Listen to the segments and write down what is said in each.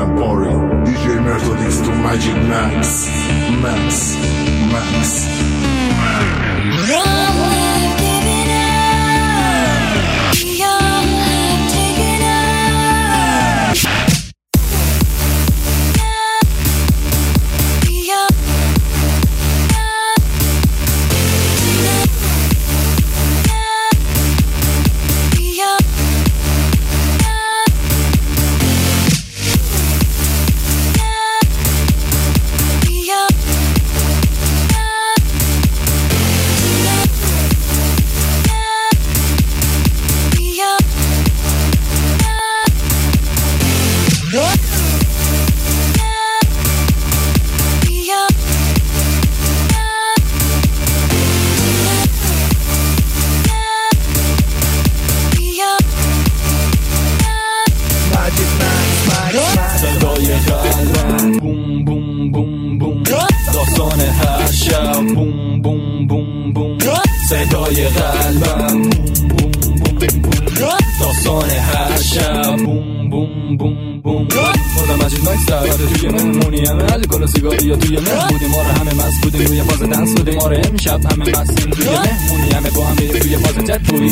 program party. DJ Methodix to Magic Max. صدای قلبم بوم بوم بوم بوم، داستان هر شب بوم بوم بوم بوم. صدای قلبم بوم بوم بوم بوم، داستان هر شب بوم بوم بوم بوم. خودم مجید مکس دعوت توی مهمونی همه علی کلا سیگاری یا توی مه بودیم، ما رو همه مست بودیم روی فاز دنس بودیم، ما رو امشب همه مستیم توی مهمونی همه با هم بریم توی فاز جد بودیم.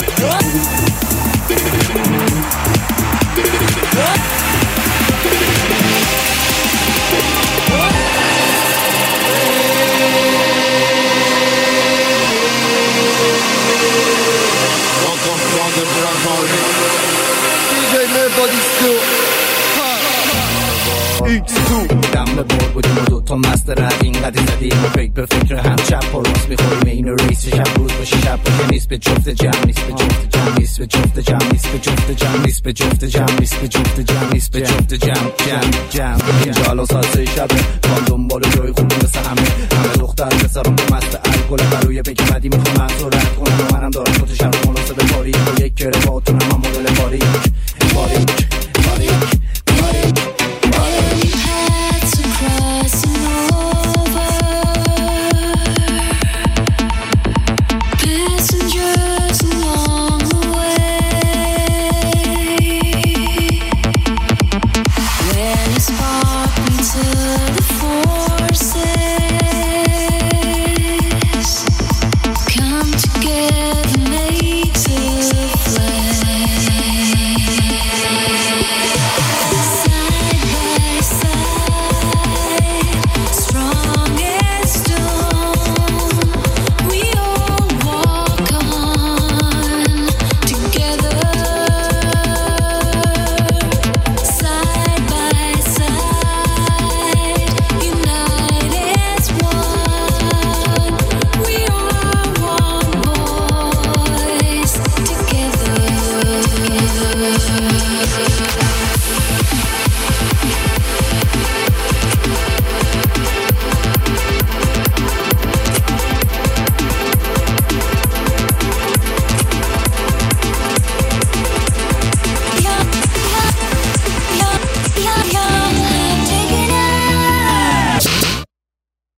دم به بار بودیم و دوتا مست رد اینقدر زدیم و فکر به فکر هم چپ و راست میخوریم این ریس شب روز باشه شب باشه نیست به جفت جمع نیست به جفت جمع نیست به جفت جمع نیست به جفت جمع نیست به جفت جمع نیست به جفت جمع نیست به جفت جمع اینجا الان ساعت شبه ما دنبال جای خوبی مثل همه دختر پسرم به مست الکل بروی پیک بدی میخوام مغز رو رد کنم و منم دارم خودشم رو مناسب باریک با یک کره باتونم هم مدل باریک